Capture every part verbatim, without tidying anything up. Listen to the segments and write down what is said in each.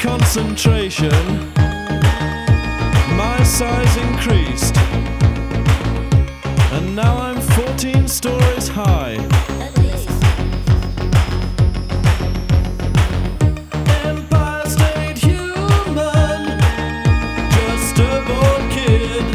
concentration, my size increased, and now I'm fourteen stories high. Empire State Human, just a bored kid.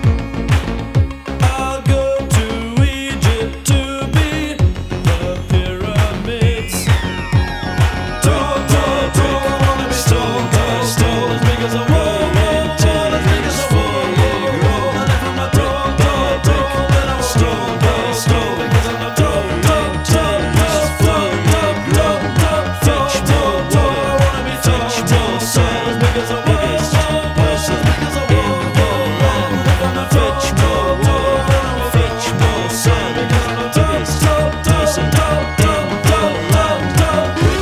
I'll go to Egypt to be the pyramids. Tall, tall, tall, I wanna be tall, tall, tall, as big as a wall, wall, wall, as big as a wall, wall, wall. And if I'm not tall, tall, tall, then I'm tall, tall, tall, because I'm not tall, tall, tall, tall, tall, tall, tall, tall, tall, tall, tall. I wanna be tall, tall, tall, as big as a wall, wall, wall, as big as a wall, wall, wall. And if I'm not tall, tall, tall, then I'm fetch more sun, because I'm not tall, tall, tall, tall, tall, tall, tall, tall.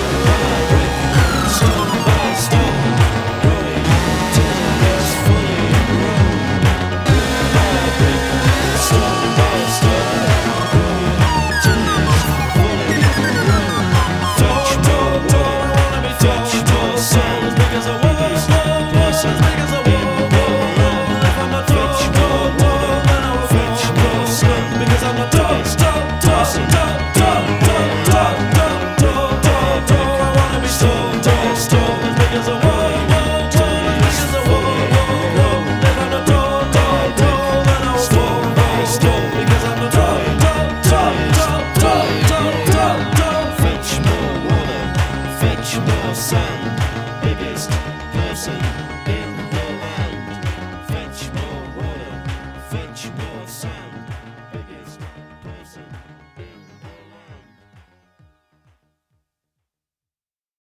Stone by stone, growing till it's fully grown. Brick, stone by stone, growing till it's fully grown. Fetch more, more, I wanna be fetch more sun, as big as a wall, wall, wall, as big as a wall, wall, wall. And if I'm not fetch more, more, then I will fetch more sun, because I'm not tall, tall, tall, tall, tall, tall, tall, tall, tall, tall, tall. I wanna be tall, tall, tall, as big as a wall, wall, wall, as big as a wall, wall, wall. If I'm not tall, tall, tall, then I will fall by stone, because I'm not tall, tall, tall, tall, tall, tall, tall, tall. Fetch more water, fetch more sun, biggest person in